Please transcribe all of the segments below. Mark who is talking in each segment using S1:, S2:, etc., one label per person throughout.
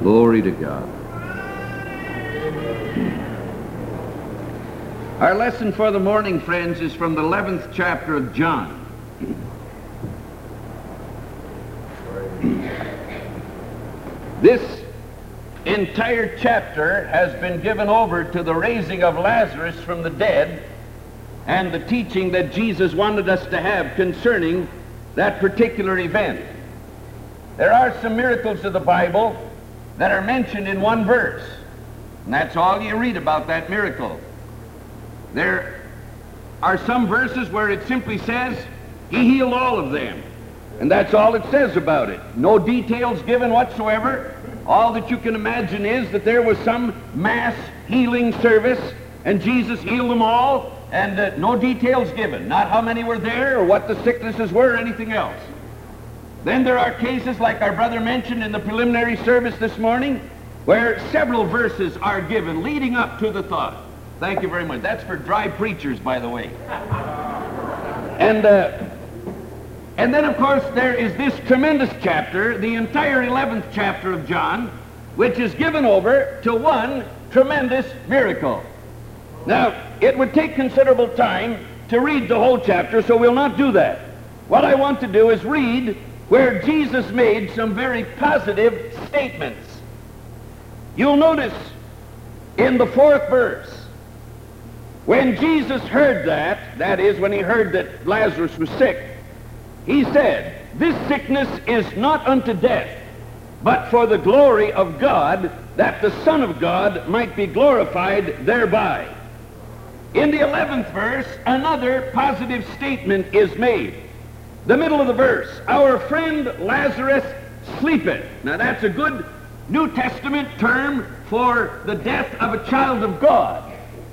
S1: Glory to God. Our lesson for the morning, friends, is from the 11th chapter of John. This entire chapter has been given over to the raising of Lazarus from the dead and the teaching that Jesus wanted us to have concerning that particular event. There are some miracles of the Bible that are mentioned in one verse, and that's all you read about that miracle. There are some verses where it simply says, he healed all of them. And that's all it says about it. No details given whatsoever. All that you can imagine is that there was some mass healing service, and Jesus healed them all, and no details given. Not how many were there, or what the sicknesses were, or anything else. Then there are cases, like our brother mentioned in the preliminary service this morning, where several verses are given leading up to the thought. Thank you very much. That's for dry preachers, by the way. And then, of course, there is this tremendous chapter, the entire 11th chapter of John, which is given over to one tremendous miracle. Now, it would take considerable time to read the whole chapter, so we'll not do that. What I want to do is read where Jesus made some very positive statements. You'll notice in the 4th verse, when Jesus heard that is, when he heard that Lazarus was sick, he said, "This sickness is not unto death, but for the glory of God, that the Son of God might be glorified thereby." In the 11th verse, another positive statement is made. The middle of the verse, "Our friend Lazarus sleepeth." Now that's a good New Testament term for the death of a child of God.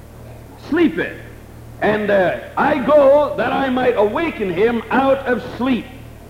S1: Sleepeth. And I go that I might awaken him out of sleep.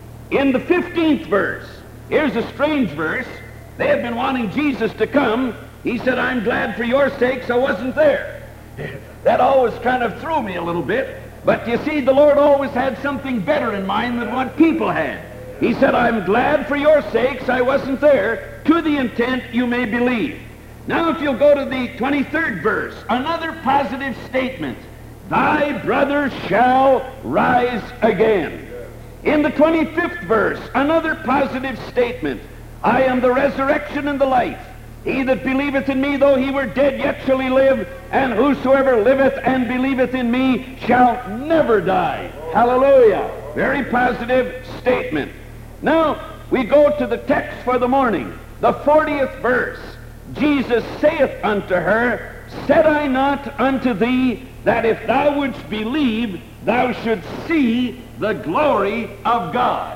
S1: In the 15th verse, here's a strange verse. They had been wanting Jesus to come. He said, "I'm glad for your sakes I wasn't there." That always kind of threw me a little bit. But you see, the Lord always had something better in mind than what people had. He said, "I'm glad for your sakes I wasn't there, to the intent you may believe." Now if you'll go to the 23rd verse, another positive statement. "Thy brother shall rise again." In the 25th verse, another positive statement. "I am the resurrection and the life. He that believeth in me, though he were dead, yet shall he live. And whosoever liveth and believeth in me shall never die." Hallelujah. Very positive statement. Now, we go to the text for the morning. The 40th verse. "Jesus saith unto her, Said I not unto thee, that if thou wouldst believe, thou shouldst see the glory of God?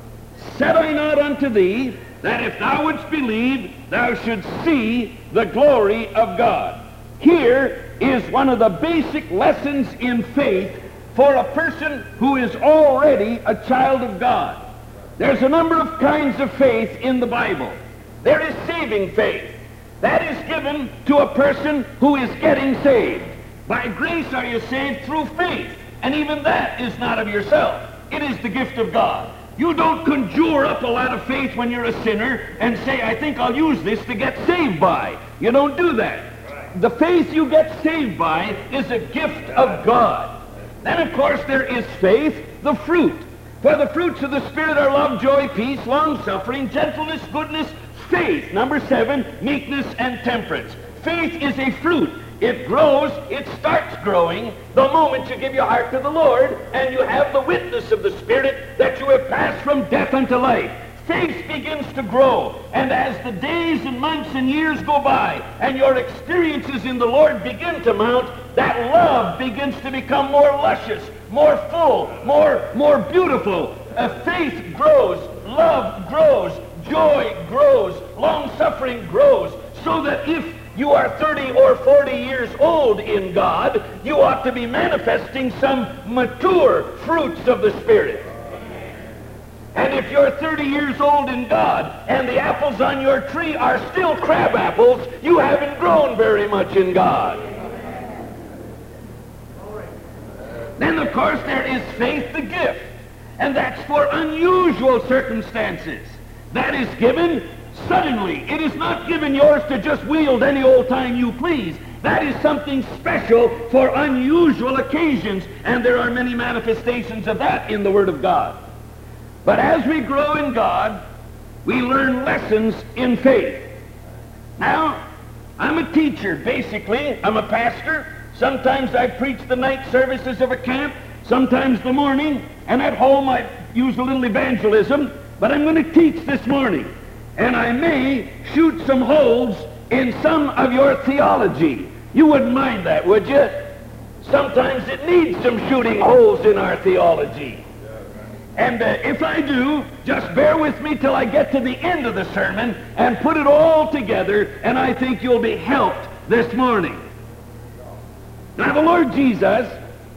S1: Said I not unto thee, that if thou wouldst believe, thou shouldst see the glory of God?" Here is one of the basic lessons in faith for a person who is already a child of God. There's a number of kinds of faith in the Bible. There is saving faith. That is given to a person who is getting saved. By grace are you saved through faith. And even that is not of yourself. It is the gift of God. You don't conjure up a lot of faith when you're a sinner and say, "I think I'll use this to get saved by." You don't do that. The faith you get saved by is a gift of God. Then, of course, there is faith, the fruit. For the fruits of the Spirit are love, joy, peace, long-suffering, gentleness, goodness, faith. Number 7, meekness and temperance. Faith is a fruit. It grows, it starts growing the moment you give your heart to the Lord and you have the witness of the Spirit that you have passed from death unto life. Faith begins to grow, and as the days and months and years go by and your experiences in the Lord begin to mount, that love begins to become more luscious, more full, more beautiful. Faith grows, love grows, joy grows, long-suffering grows, so that if you are 30 or 40 years old in God, you ought to be manifesting some mature fruits of the Spirit. And if you're 30 years old in God and the apples on your tree are still crab apples, you haven't grown very much in God. Then, of course, there is faith, the gift. And that's for unusual circumstances. That is given suddenly. It is not given yours to just wield any old time you please. That is something special for unusual occasions, and there are many manifestations of that in the Word of God. But as we grow in God, we learn lessons in faith. Now, I'm a teacher, basically. I'm a pastor. Sometimes I preach the night services of a camp, sometimes the morning, and at home I use a little evangelism, but I'm going to teach this morning. And I may shoot some holes in some of your theology. You wouldn't mind that, would you? Sometimes it needs some shooting holes in our theology. And if I do, just bear with me till I get to the end of the sermon and put it all together, and I think you'll be helped this morning. Now, the Lord Jesus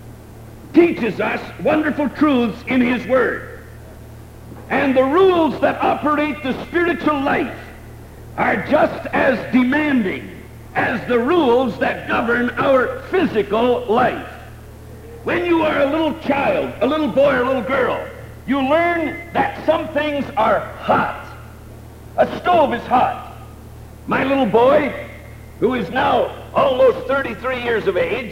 S1: teaches us wonderful truths in His Word. And the rules that operate the spiritual life are just as demanding as the rules that govern our physical life. When you are a little child, a little boy or a little girl, you learn that some things are hot. A stove is hot. My little boy, who is now almost 33 years of age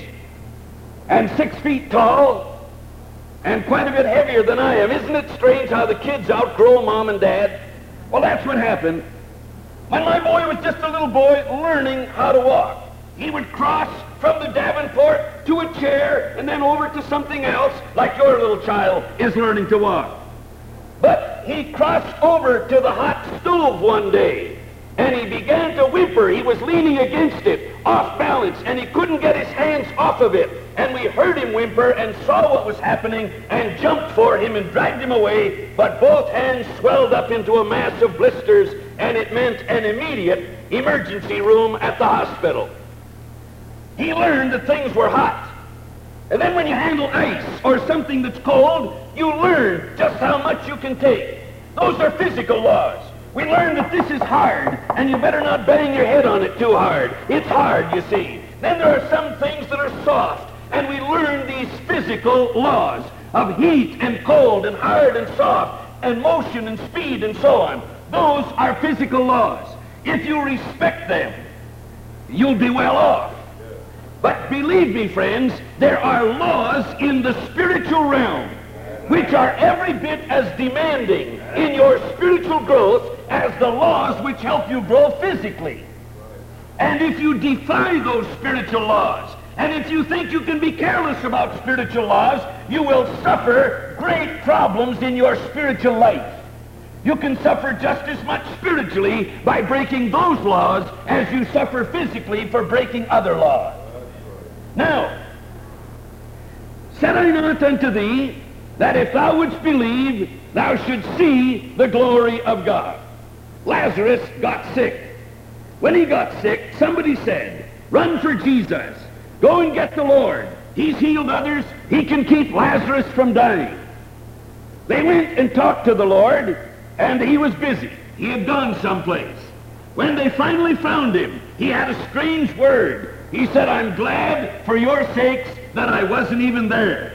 S1: and 6 feet tall and quite a bit heavier than I am. Isn't it strange how the kids outgrow mom and dad? Well, that's what happened when my boy was just a little boy learning how to walk. He would cross from the Davenport to a chair and then over to something else, like your little child is learning to walk. But he crossed over to the hot stove one day, and he began to whimper. He was leaning against it, off balance, and he couldn't get his hands off of it. And we heard him whimper and saw what was happening and jumped for him and dragged him away, but both hands swelled up into a mass of blisters, and it meant an immediate emergency room at the hospital. He learned that things were hot. And then when you handle ice or something that's cold, you learn just how much you can take. Those are physical laws. We learn that this is hard, and you better not bang your head on it too hard. It's hard, you see. Then there are some things that are soft, and we learn these physical laws of heat and cold and hard and soft and motion and speed and so on. Those are physical laws. If you respect them, you'll be well off. But believe me, friends, there are laws in the spiritual realm which are every bit as demanding in your spiritual growth as the laws which help you grow physically. And if you defy those spiritual laws, and if you think you can be careless about spiritual laws, you will suffer great problems in your spiritual life. You can suffer just as much spiritually by breaking those laws as you suffer physically for breaking other laws. Now, said I not unto thee, that if thou wouldst believe, thou shouldst see the glory of God. Lazarus got sick. When he got sick, somebody said, run for Jesus. Go and get the Lord. He's healed others. He can keep Lazarus from dying. They went and talked to the Lord, and he was busy. He had gone someplace. When they finally found him, he had a strange word. He said, I'm glad for your sakes that I wasn't even there.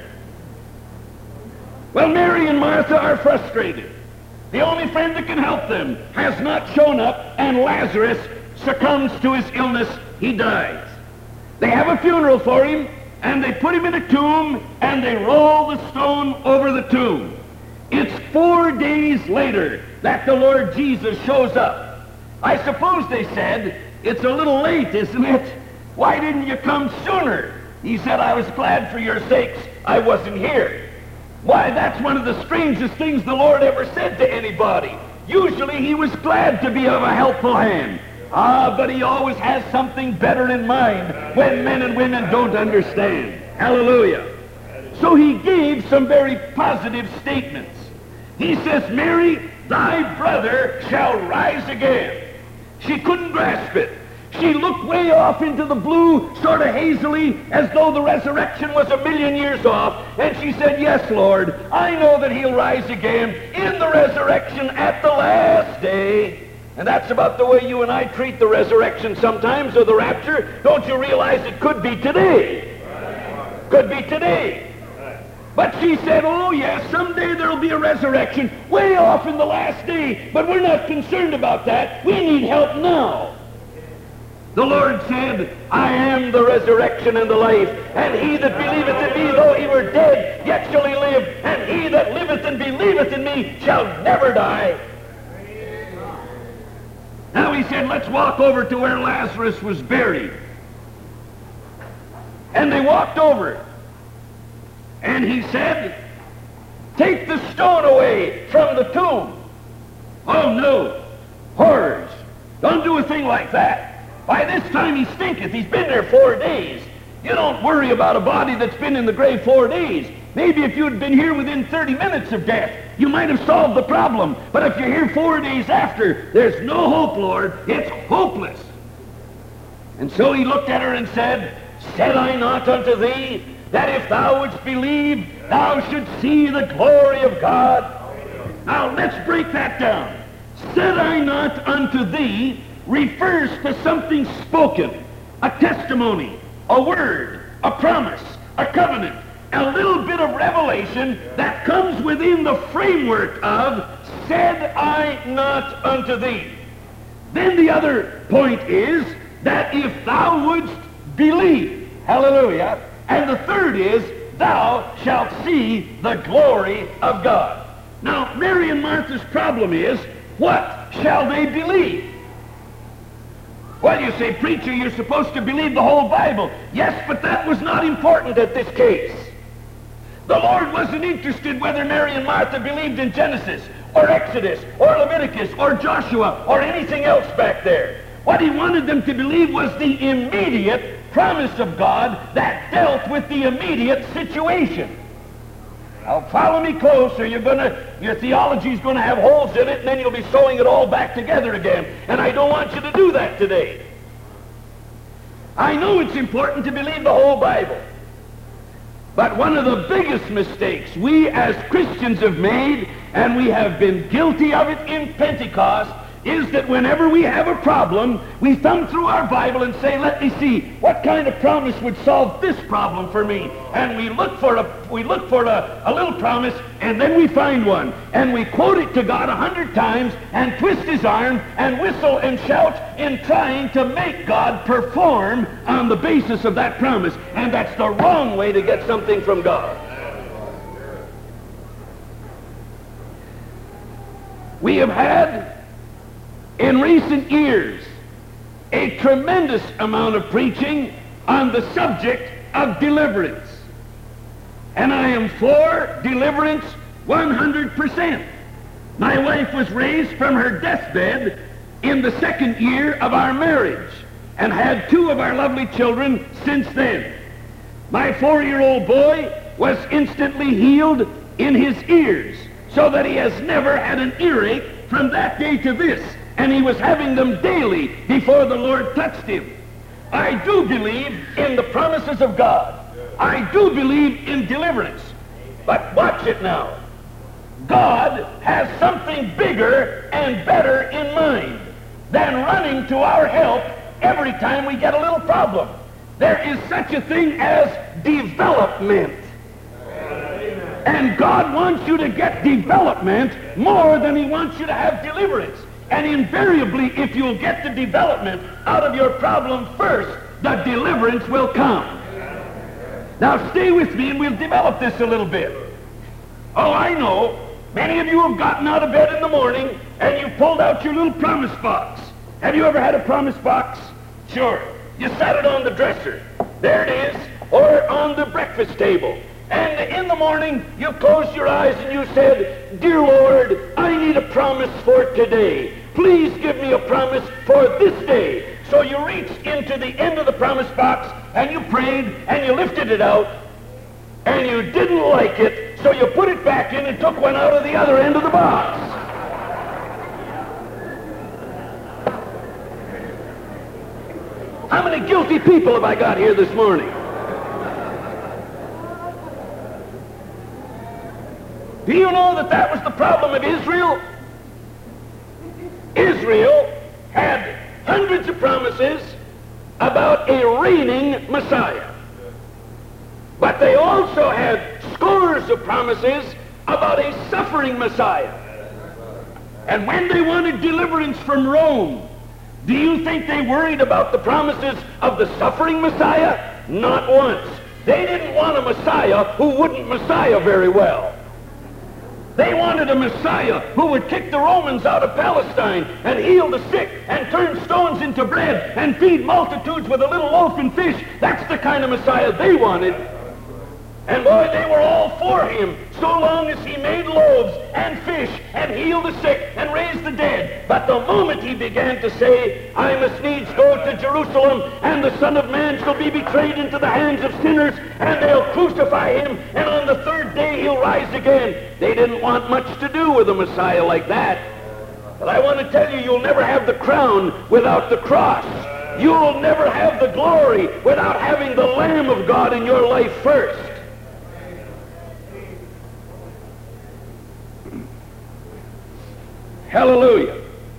S1: Well, Mary and Martha are frustrated. The only friend that can help them has not shown up, and Lazarus succumbs to his illness. He dies. They have a funeral for him, and they put him in a tomb, and they roll the stone over the tomb. It's 4 days later that the Lord Jesus shows up. I suppose they said, it's a little late, isn't it? Why didn't you come sooner? He said, I was glad for your sakes I wasn't here. Why, that's one of the strangest things the Lord ever said to anybody. Usually he was glad to be of a helpful hand. But he always has something better in mind when men and women don't understand. Hallelujah. So he gave some very positive statements. He says, Mary, thy brother shall rise again. She couldn't grasp it. She looked way off into the blue, sort of hazily, as though the resurrection was 1,000,000 years off. And she said, yes, Lord, I know that he'll rise again in the resurrection at the last day. And that's about the way you and I treat the resurrection sometimes, or the rapture. Don't you realize it could be today? Could be today. But she said, oh yes, someday there'll be a resurrection way off in the last day, but we're not concerned about that. We need help now. The Lord said, I am the resurrection and the life, and he that believeth in me, though he were dead, yet shall he live, and he that liveth and believeth in me shall never die. Now he said, let's walk over to where Lazarus was buried. And they walked over. And he said, take the stone away from the tomb. Oh no, horrors. Don't do a thing like that. By this time he stinketh. He's been there 4 days. You don't worry about a body that's been in the grave 4 days. Maybe if you had been here within 30 minutes of death, you might have solved the problem. But if you're here 4 days after, there's no hope, Lord. It's hopeless. And so he looked at her and said, said I not unto thee, that if thou wouldst believe, thou shouldst see the glory of God? Now let's break that down. Said I not unto thee refers to something spoken, a testimony, a word, a promise, a covenant, a little bit of revelation that comes within the framework of said I not unto thee. Then the other point is that if thou wouldst believe, hallelujah, and the third is thou shalt see the glory of God. Now Mary and Martha's problem is, what shall they believe? Well, you say, preacher, you're supposed to believe the whole Bible. Yes, but that was not important at this case. The Lord wasn't interested whether Mary and Martha believed in Genesis or Exodus or Leviticus or Joshua or anything else back there. What he wanted them to believe was the immediate promise of God that dealt with the immediate situation. Now follow me close, or your theology's going to have holes in it, and then you'll be sewing it all back together again. And I don't want you to do that today. I know it's important to believe the whole Bible. But one of the biggest mistakes we as Christians have made, and we have been guilty of it in Pentecost, is that whenever we have a problem, we thumb through our Bible and say, let me see, what kind of promise would solve this problem for me? And we look for a little promise, and then we find one. And we quote it to God 100 times, and twist his arm, and whistle and shout in trying to make God perform on the basis of that promise. And that's the wrong way to get something from God. We have had in recent years a tremendous amount of preaching on the subject of deliverance. And I am for deliverance 100%. My wife was raised from her deathbed in the 2nd year of our marriage and had 2 of our lovely children since then. My 4-year-old boy was instantly healed in his ears, so that he has never had an earache from that day to this. And he was having them daily before the Lord touched him. I do believe in the promises of God. I do believe in deliverance. But watch it now. God has something bigger and better in mind than running to our help every time we get a little problem. There is such a thing as development. And God wants you to get development more than he wants you to have deliverance. And invariably, if you'll get the development out of your problem first, the deliverance will come. Now stay with me and we'll develop this a little bit. Oh, I know. Many of you have gotten out of bed in the morning and you pulled out your little promise box. Have you ever had a promise box? Sure. You sat it on the dresser. There it is. Or on the breakfast table. And in the morning, you closed your eyes and you said, Dear Lord, I need a promise for today. Please give me a promise for this day. So you reached into the end of the promise box and you prayed and you lifted it out and you didn't like it, so you put it back in and took one out of the other end of the box. How many guilty people have I got here this morning? Do you know that that was the problem of Israel? Israel had hundreds of promises about a reigning Messiah. But they also had scores of promises about a suffering Messiah. And when they wanted deliverance from Rome, do you think they worried about the promises of the suffering Messiah? Not once. They didn't want a Messiah who wouldn't Messiah very well. They wanted a Messiah who would kick the Romans out of Palestine and heal the sick and turn stones into bread and feed multitudes with a little loaf and fish. That's the kind of Messiah they wanted. And boy, they were all for him, so long as he made loaves and fish and healed the sick and raised the dead. But the moment he began to say, I must needs go to Jerusalem, and the Son of Man shall be betrayed into the hands of sinners, and they'll crucify him, and on the third day he'll rise again, they didn't want much to do with a Messiah like that. But I want to tell you, you'll never have the crown without the cross. You'll never have the glory without having the Lamb of God in your life first. Hallelujah.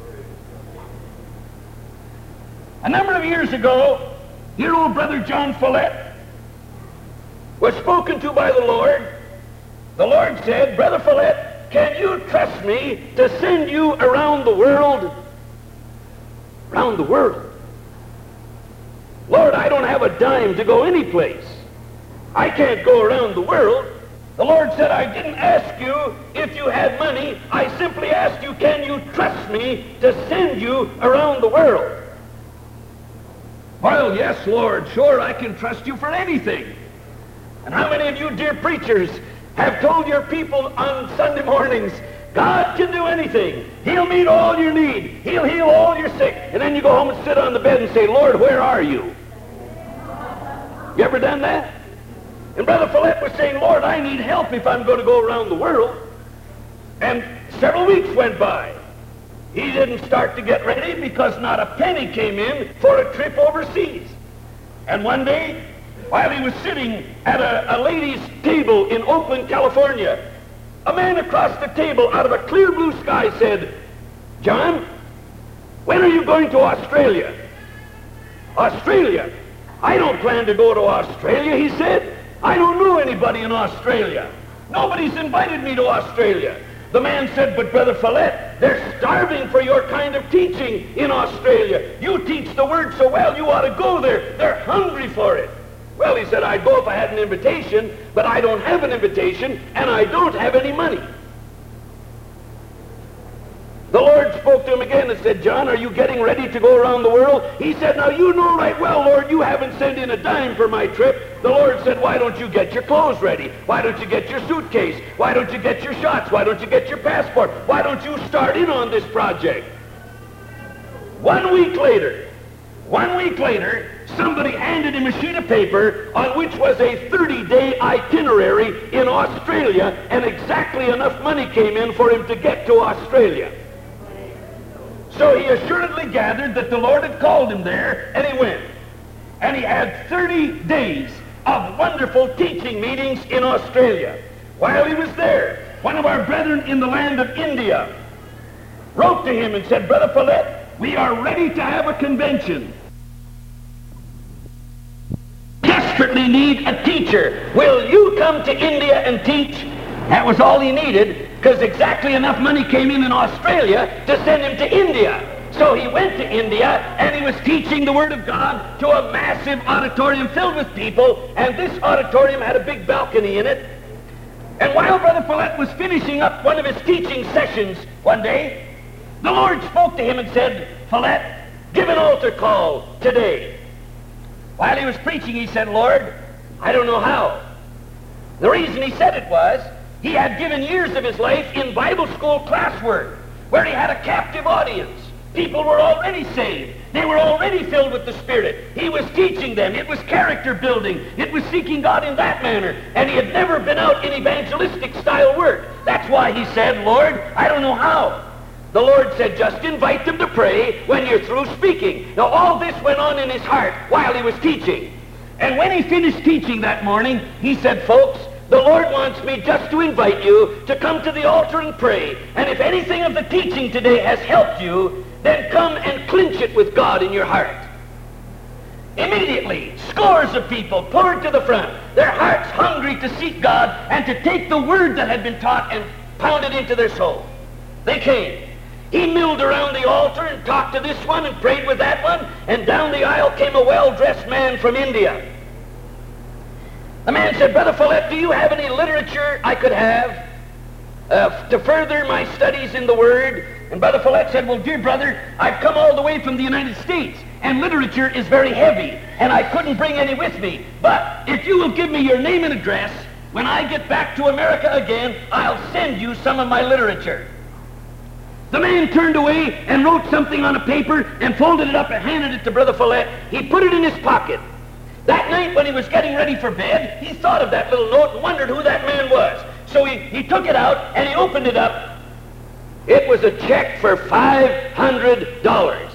S1: A number of years ago, dear old brother John Follett was spoken to by the Lord. The Lord said, Brother Follett, can you trust me to send you around the world? Around the world. Lord, I don't have a dime to go any place. I can't go around the world. The Lord said, I didn't ask you if you had money. I simply asked you, can you trust me to send you around the world? Well, yes, Lord, sure, I can trust you for anything. And how many of you dear preachers have told your people on Sunday mornings, God can do anything. He'll meet all your need. He'll heal all your sick. And then you go home and sit on the bed and say, Lord, where are you? You ever done that? And Brother Follett was saying, Lord, I need help if I'm going to go around the world. And several weeks went by. He didn't start to get ready because not a penny came in for a trip overseas. And one day, while he was sitting at a lady's table in Oakland, California, a man across the table out of a clear blue sky said, John, when are you going to Australia? Australia? I don't plan to go to Australia, he said. I don't know anybody in Australia. Nobody's invited me to Australia. The man said, but Brother Follett, they're starving for your kind of teaching in Australia. You teach the word so well, you ought to go there. They're hungry for it. Well, he said, I'd go if I had an invitation, but I don't have an invitation, and I don't have any money. The Lord spoke to him again and said, John, are you getting ready to go around the world? He said, now you know right well, Lord, you haven't sent in a dime for my trip. The Lord said, why don't you get your clothes ready? Why don't you get your suitcase? Why don't you get your shots? Why don't you get your passport? Why don't you start in on this project? 1 week later, somebody handed him a sheet of paper on which was a 30-day itinerary in Australia, and exactly enough money came in for him to get to Australia. So he assuredly gathered that the Lord had called him there, and he went. And he had 30 days of wonderful teaching meetings in Australia. While he was there, one of our brethren in the land of India wrote to him and said, Brother Follett, we are ready to have a convention. Desperately need a teacher. Will you come to India and teach? That was all he needed, because exactly enough money came in Australia to send him to India. So he went to India, and he was teaching the Word of God to a massive auditorium filled with people, and this auditorium had a big balcony in it. And while Brother Follett was finishing up one of his teaching sessions one day, the Lord spoke to him and said, Follett, give an altar call today. While he was preaching, he said, Lord, I don't know how. The reason he said it was, he had given years of his life in Bible school classwork, where he had a captive audience. People were already saved. They were already filled with the Spirit. He was teaching them. It was character building. It was seeking God in that manner. And he had never been out in evangelistic style work. That's why he said, Lord, I don't know how. The Lord said, just invite them to pray when you're through speaking. Now all this went on in his heart while he was teaching. And when he finished teaching that morning, he said, folks, the Lord wants me just to invite you to come to the altar and pray. And if anything of the teaching today has helped you, then come and clinch it with God in your heart. Immediately, Scores of people poured to the front, their hearts hungry to seek God and to take the word that had been taught and pound it into their soul. They came. He milled around the altar and talked to this one and prayed with that one, and down the aisle came a well-dressed man from India. The man said, Brother Follett, do you have any literature I could have to further my studies in the Word? And Brother Follett said, well, dear brother, I've come all the way from the United States, and literature is very heavy, and I couldn't bring any with me. But if you will give me your name and address, when I get back to America again, I'll send you some of my literature. The man turned away and wrote something on a paper and folded it up and handed it to Brother Follett. He put it in his pocket. That night when he was getting ready for bed, he thought of that little note and wondered who that man was. So he took it out and he opened it up. It was a check for $500.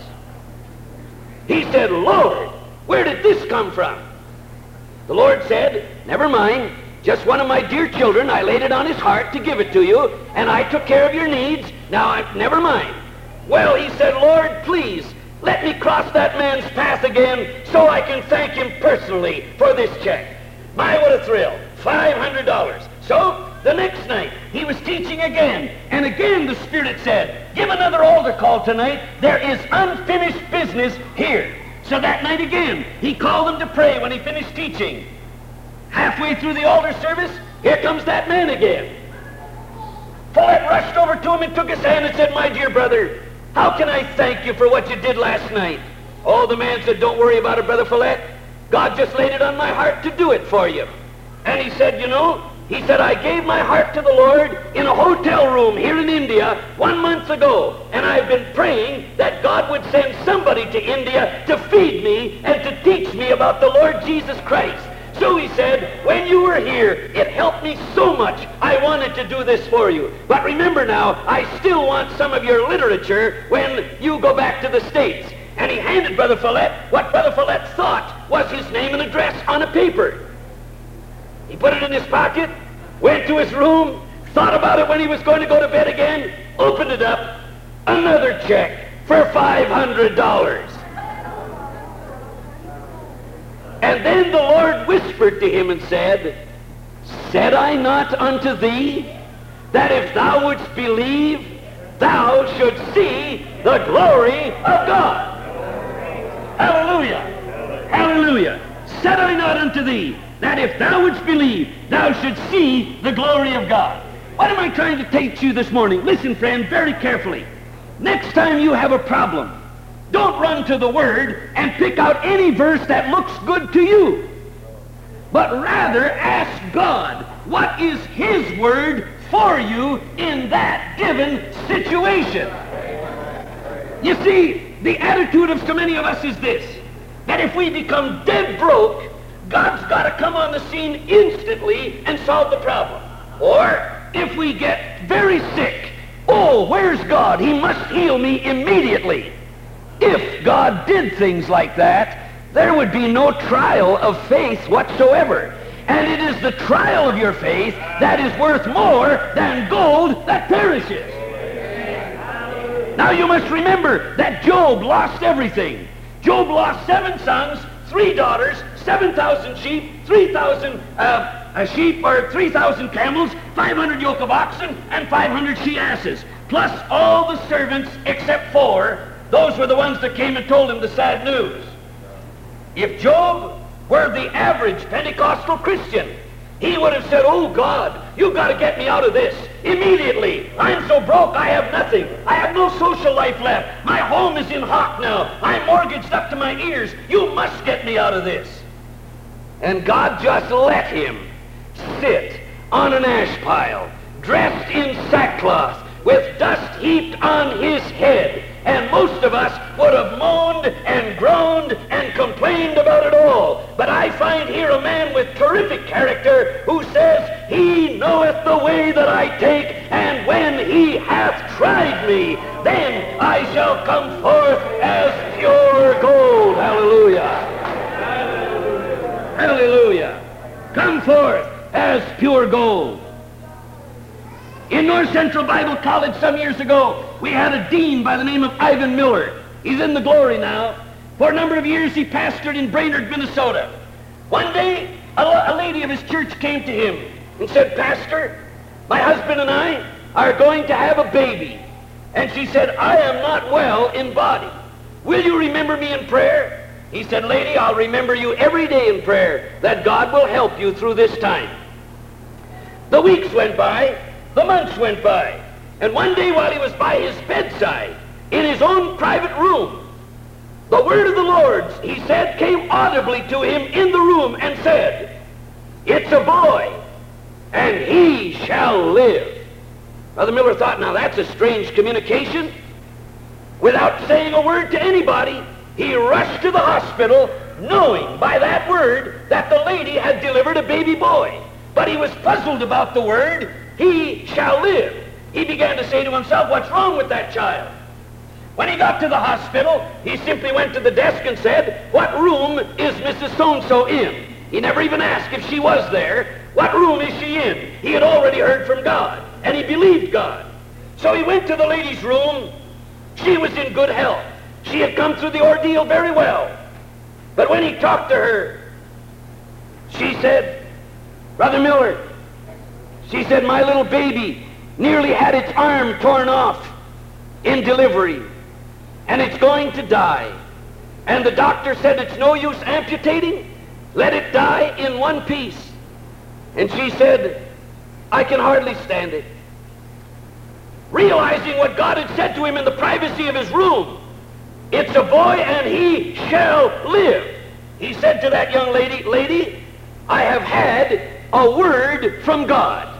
S1: He said, Lord, where did this come from? The Lord said, never mind, just one of my dear children, I laid it on his heart to give it to you, and I took care of your needs. Now, never mind. Well, he said, Lord, please, let me cross that man's path again so I can thank him personally for this check. My, what a thrill. $500. So, the next night, he was teaching again, and again the Spirit said, give another altar call tonight. There is unfinished business here. So that night again, he called them to pray when he finished teaching. Halfway through the altar service, here comes that man again. Follett rushed over to him and took his hand and said, my dear brother, how can I thank you for what you did last night? Oh, the man said, don't worry about it, Brother Follett. God just laid it on my heart to do it for you. And he said, you know, he said, I gave my heart to the Lord in a hotel room here in India 1 month ago, and I've been praying that God would send somebody to India to feed me and to teach me about the Lord Jesus Christ. So he said, when you were here, it helped me so much, I wanted to do this for you. But remember now, I still want some of your literature when you go back to the States. And he handed Brother Follett what Brother Follett thought was his name and address on a paper. He put it in his pocket, went to his room, thought about it when he was going to go to bed again, opened it up, another check for $500. And then the Lord whispered to him and said, said I not unto thee, that if thou wouldst believe, thou shouldst see the glory of God. Hallelujah. Hallelujah. Said I not unto thee, that if thou wouldst believe, thou shouldst see the glory of God. What am I trying to teach you this morning? Listen, friend, very carefully. Next time you have a problem, don't run to the Word and pick out any verse that looks good to you, but rather ask God, what is His Word for you in that given situation? You see, the attitude of so many of us is this, that if we become dead broke, God's got to come on the scene instantly and solve the problem. Or if we get very sick, oh, where's God? He must heal me immediately. If God did things like that, there would be no trial of faith whatsoever. And it is the trial of your faith that is worth more than gold that perishes. Now you must remember that Job lost everything. Job lost 7 sons, 3 daughters, 7,000 sheep, 3,000 sheep or 3,000 camels, 500 yoke of oxen, and 500 she-asses, plus all the servants except 4. Those were the ones that came and told him the sad news. If Job were the average Pentecostal Christian, he would have said, oh God, you've got to get me out of this immediately. I'm so broke, I have nothing. I have no social life left. My home is in hock now. I'm mortgaged up to my ears. You must get me out of this. And God just let him sit on an ash pile, dressed in sackcloth, with dust heaped on his head. And most of us would have moaned and groaned and complained about it all. But I find here a man with terrific character who says, He knoweth the way that I take, and when He hath tried me, then I shall come forth as pure gold. Hallelujah. Hallelujah. Come forth as pure gold. In North Central Bible College some years ago, we had a dean by the name of Ivan Miller. He's in the glory now. For a number of years, he pastored in Brainerd, Minnesota. One day, a lady of his church came to him and said, "Pastor, my husband and I are going to have a baby." And she said, "I am not well in body. Will you remember me in prayer?" He said, "Lady, I'll remember you every day in prayer, that God will help you through this time." The weeks went by, the months went by, and one day while he was by his bedside, in his own private room, the word of the Lord, he said, came audibly to him in the room and said, "It's a boy, and he shall live." Brother Miller thought, now that's a strange communication. Without saying a word to anybody, he rushed to the hospital, knowing by that word that the lady had delivered a baby boy. But he was puzzled about the word, "He shall live." He began to say to himself, what's wrong with that child? When he got to the hospital, he simply went to the desk and said, "What room is Mrs. So-and-so in?" He never even asked if she was there. What room is she in? He had already heard from God, and he believed God. So he went to the lady's room. She was in good health. She had come through the ordeal very well. But when he talked to her, she said, "Brother Miller," she said, "my little baby nearly had its arm torn off in delivery, and it's going to die. And the doctor said it's no use amputating. Let it die in one piece." And she said, "I can hardly stand it." Realizing what God had said to him in the privacy of his room, "It's a boy and he shall live," he said to that young lady, "Lady, I have had a word from God."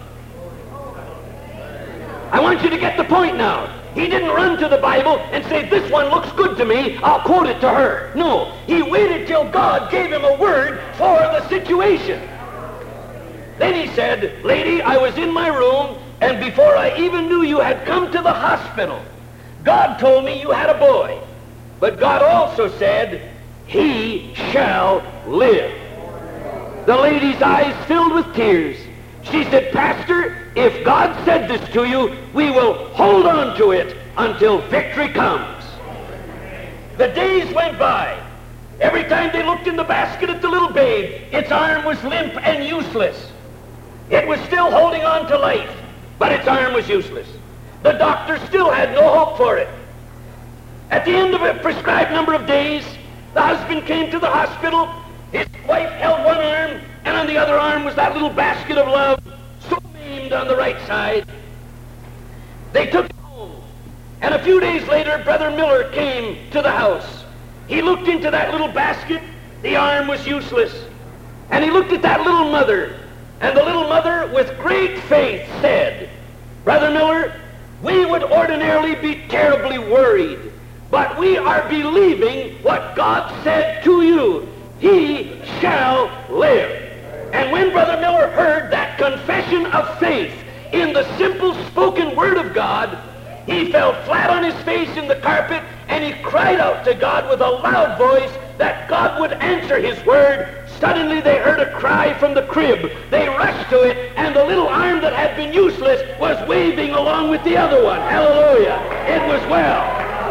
S1: I want you to get the point now. He didn't run to the Bible and say, "This one looks good to me, I'll quote it to her." No, he waited till God gave him a word for the situation. Then he said, "Lady, I was in my room, and before I even knew you had come to the hospital, God told me you had a boy. But God also said, he shall live." The lady's eyes filled with tears. She said, "Pastor, if God said this to you, we will hold on to it until victory comes." The days went by. Every time they looked in the basket at the little babe, its arm was limp and useless. It was still holding on to life, but its arm was useless. The doctor still had no hope for it. At the end of a prescribed number of days, the husband came to the hospital. His wife held one arm, and on the other arm was that little basket of love, so maimed on the right side. They took it home, and a few days later, Brother Miller came to the house. He looked into that little basket. The arm was useless. And he looked at that little mother, and the little mother, with great faith, said, "Brother Miller, we would ordinarily be terribly worried, but we are believing what God said to you. He shall live." And when Brother Miller heard that confession of faith in the simple spoken word of God, he fell flat on his face in the carpet, and he cried out to God with a loud voice that God would answer his word. Suddenly they heard a cry from the crib. They rushed to it, and the little arm that had been useless was waving along with the other one. Hallelujah. It was well.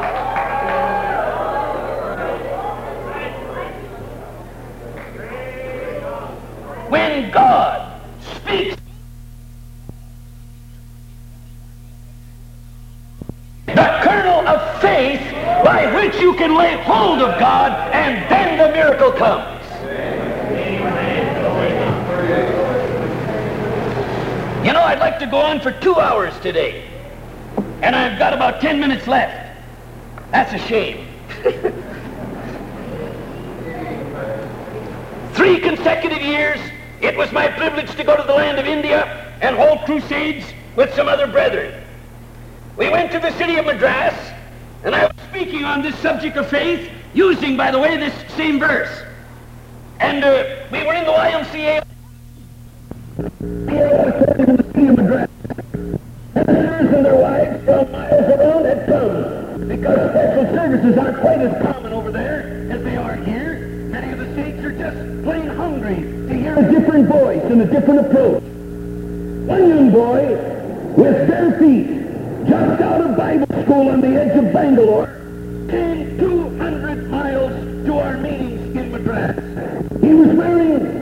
S1: When God speaks, the kernel of faith by which you can lay hold of God, and then the miracle comes. You know, I'd like to go on for 2 hours today, and I've got about 10 minutes left. That's a shame. 3 consecutive years, it was my privilege to go to the land of India and hold crusades with some other brethren. We went to the city of Madras, and I was speaking on this subject of faith, using, by the way, this same verse. And we were in the YMCA. In the city of Madras. Visitors and their wives from miles around had come, because special services aren't quite as common over there as they are here. Many of the states are just plain hungry to hear a different voice and a different approach. One young boy, with bare feet, just out of Bible school on the edge of Bangalore, came 200 miles to our meetings in Madras. He was wearing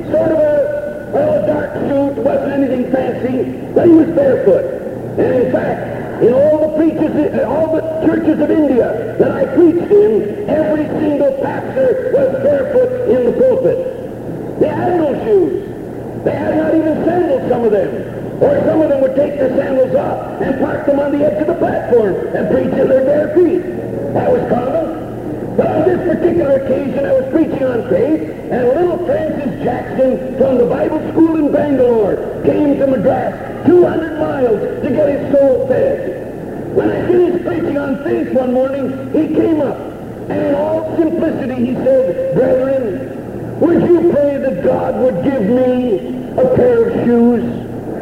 S2: wasn't anything fancy, but he was barefoot. And in fact, in all the churches of India that I preached in, every single pastor was barefoot in the pulpit. They had no shoes. They had not even sandals, some of them. Or some of them would take their sandals off and park them on the edge of the platform and preach in their bare feet. That was common. But on this particular occasion, I was preaching on faith, and little Francis Jackson from the Bible school in Bangalore came to Madras 200 miles to get his soul fed. When I finished preaching on faith one morning, he came up, and in all simplicity he said, "Brethren, would you pray that God would give me a pair of shoes?"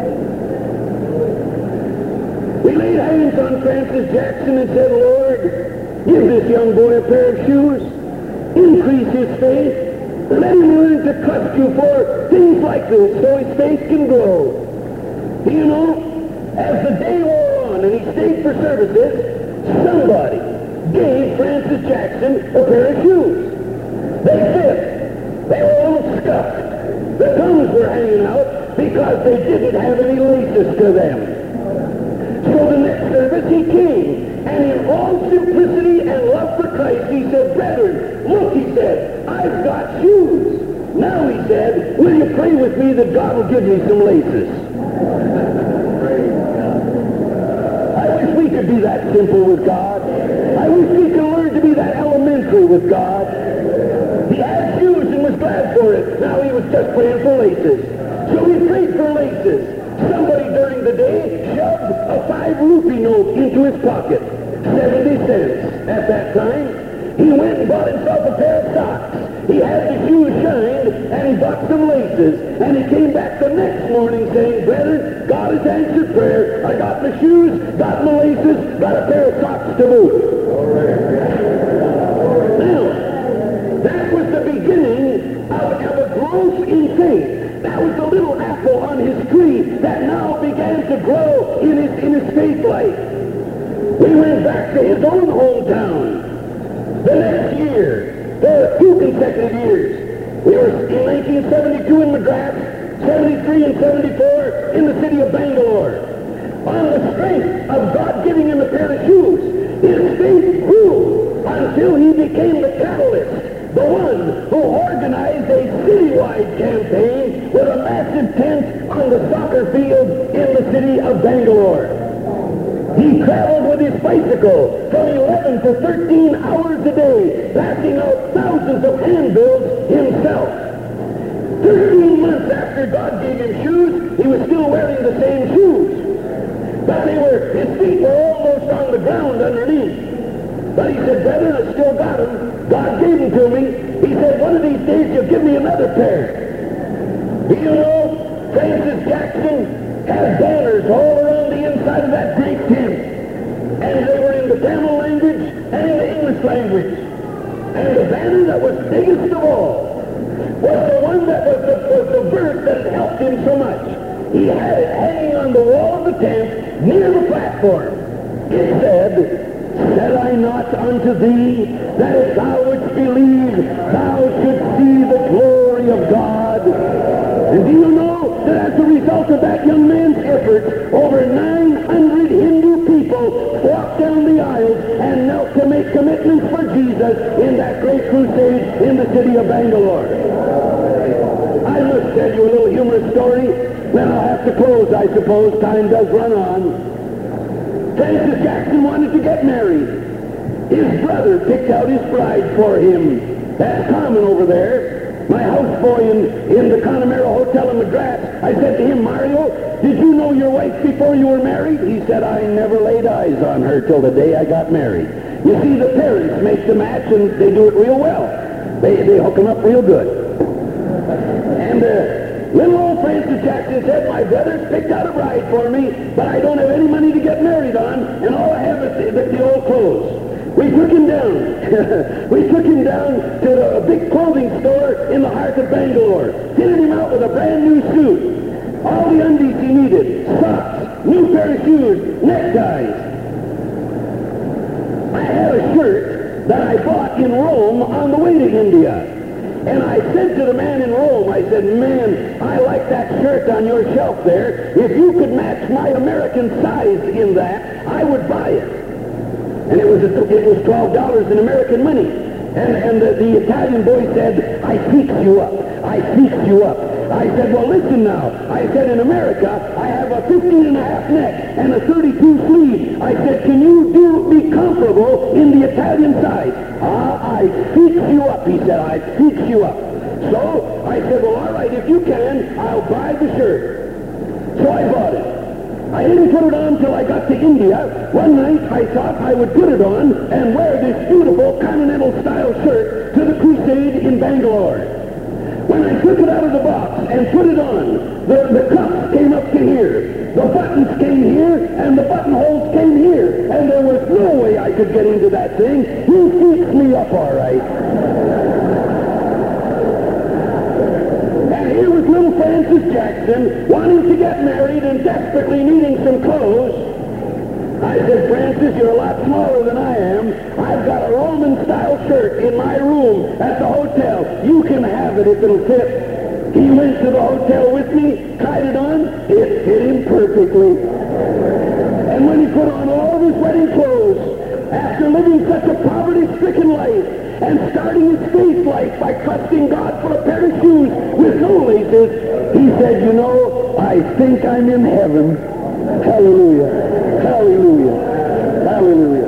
S2: We laid hands on Francis Jackson and said, "Lord, give this young boy a pair of shoes, increase his faith, and let him learn to trust you for things like this so his faith can grow." Do you know, as the day wore on and he stayed for services, somebody gave Francis Jackson a pair of shoes. They fit. They were a little scuffed. The tongues were hanging out because they didn't have any laces to them. So the next service he came, and in all simplicity and love for Christ, he said, "Brethren, look," he said, "I've got shoes." Now, he said, "Will you pray with me that God will give me some laces?" I wish we could be that simple with God. I wish we could learn to be that elementary with God. He had shoes and was glad for it. Now he was just praying for laces. So he prayed for laces. Somebody during the day shoved a 5 rupee note into his pocket, 70 cents at that time. He went and bought himself a pair of socks. He had the shoes shined, and he bought some laces, and he came back the next morning saying, "Brethren, God has answered prayer. I got my shoes, got my laces, got a pair of socks to boot." Now, that was the beginning of a growth in faith. That was the little apple on his tree that now began to grow in his faith life. We went back to his own hometown. The next year, there were 2 consecutive years. We were in 1972 in Madras, 73 and 74 in the city of Bangalore. On the strength of God giving him a pair of shoes, his faith grew until he became the catalyst, the one who organized a citywide campaign with a massive tent on the soccer field in the city of Bangalore. He traveled with his bicycle from 11 to 13 hours a day, passing out thousands of handbills himself. 13 months after God gave him shoes, he was still wearing the same shoes. But his feet were almost on the ground underneath. But he said, "Brethren, I still got them. God gave them to me." He said, "One of these days you'll give me another pair." Do you know, Francis Jackson had banners all around the inside of that great tent. And they were in the Tamil language and in the English language. And the banner that was biggest of all was the one that was the verse that had helped him so much. He had it hanging on the wall of the tent near the platform. It said, "Said I not unto thee, that if thou wouldst believe, thou shouldst see the glory of God?" And do you know that as a result of that young man's efforts, over 900 Hindu people walked down the aisles and knelt to make commitments for Jesus in that great crusade in the city of Bangalore. I must tell you a little humorous story, then I'll have to close, I suppose. Time does run on. Francis Jackson wanted to get married. His brother picked out his bride for him. That's common over there. My houseboy in the Connemara Hotel in Madras, I said to him, "Mario, did you know your wife before you were married?" He said, "I never laid eyes on her till the day I got married." You see, the parents make the match, and they do it real well. They hook them up real good. And little old Francis Jackson said, "My brother's picked out a bride for me, but I don't have any money to get married on, and all I have is the old clothes." We took him down. We took him down to a big clothing store in the heart of Bangalore. Fitted him out with a brand new suit. All the undies he needed. Socks, new pair of shoes, neckties. I had a shirt that I bought in Rome on the way to India. And I said to the man in Rome, I said, man, I like that shirt on your shelf there. If you could match my American size in that, I would buy it. And it was $12 in American money. And the Italian boy said, I fix you up. I fix you up. I said, well, listen now. I said, in America, I have a 15.5 neck and a 32 sleeve. I said, can you be comparable in the Italian side? I fix you up, he said. I fix you up. So I said, well, all right, if you can, I'll buy the shirt. So I bought it. I didn't put it on till I got to India. One night I thought I would put it on and wear this beautiful continental-style shirt to the crusade in Bangalore. When I took it out of the box and put it on, the cuffs came up to here, the buttons came here, and the buttonholes came here, and there was no way I could get into that thing. He fixed me up all right. And here was little Francis Jackson wanting to get married and desperately needing some clothes. I said, Francis, you're a lot smaller than I am. I've got a Roman-style shirt in my room at the hotel. You can have it if it'll fit. He went to the hotel with me, tried it on. It fit him perfectly. And when he put on all of his wedding clothes, after living such a poverty-stricken life and starting his faith life by trusting God for a pair of shoes with no laces, he said, you know, I think I'm in heaven. Hallelujah. Hallelujah. Hallelujah.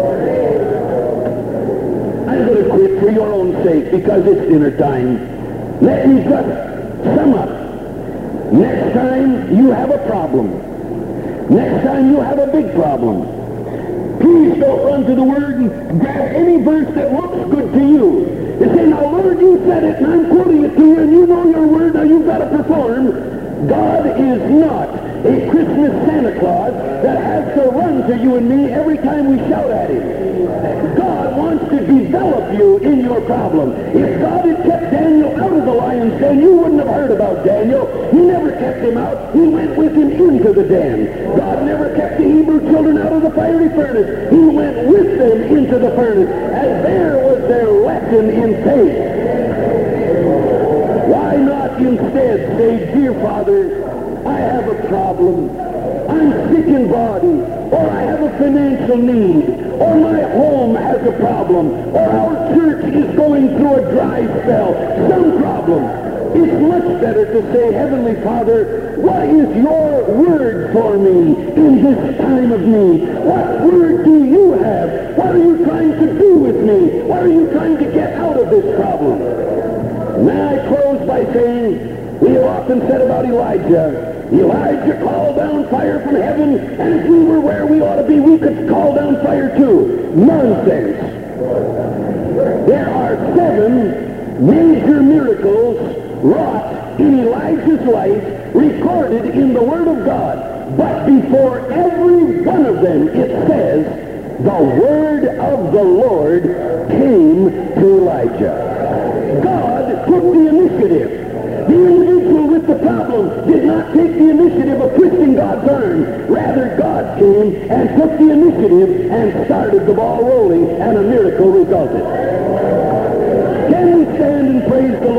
S2: I'm going to quit for your own sake because it's dinner time. Let me just sum up. Next time you have a problem, next time you have a big problem, please don't run to the Word and grab any verse that looks good to you. You say, now, Lord, you said it, and I'm quoting it to you, and you know your Word, now you've got to perform. God is not a Christmas Santa Claus that has to run to you and me every time we shout at him. God wants to develop you in your problem. If God had kept Daniel out of the lion's den, you wouldn't have heard about Daniel. He never kept him out. He went with him into the den. God never kept the Hebrew children out of the fiery furnace. He went with them into the furnace, as there was their lesson in faith. Why not instead say, dear Father, I have a problem. I'm sick in body, or I have a financial need, or my home has a problem, or our church is going through a dry spell, some problem. It's much better to say, Heavenly Father, what is your word for me in this time of need? What word do you have? What are you trying to do with me? What are you trying to get out of this problem? Now I close by saying, we have often said about Elijah, Elijah called down fire from heaven, and if we were where we ought to be, we could call down fire too. Nonsense. There are 7 major miracles wrought in Elijah's life, recorded in the Word of God. But before every one of them, it says, the word of the Lord came to Elijah. God took the initiative. The individual with the problem did not take the initiative of twisting God's arm. Rather, God came and took the initiative and started the ball rolling, and a miracle resulted. Can we stand and praise the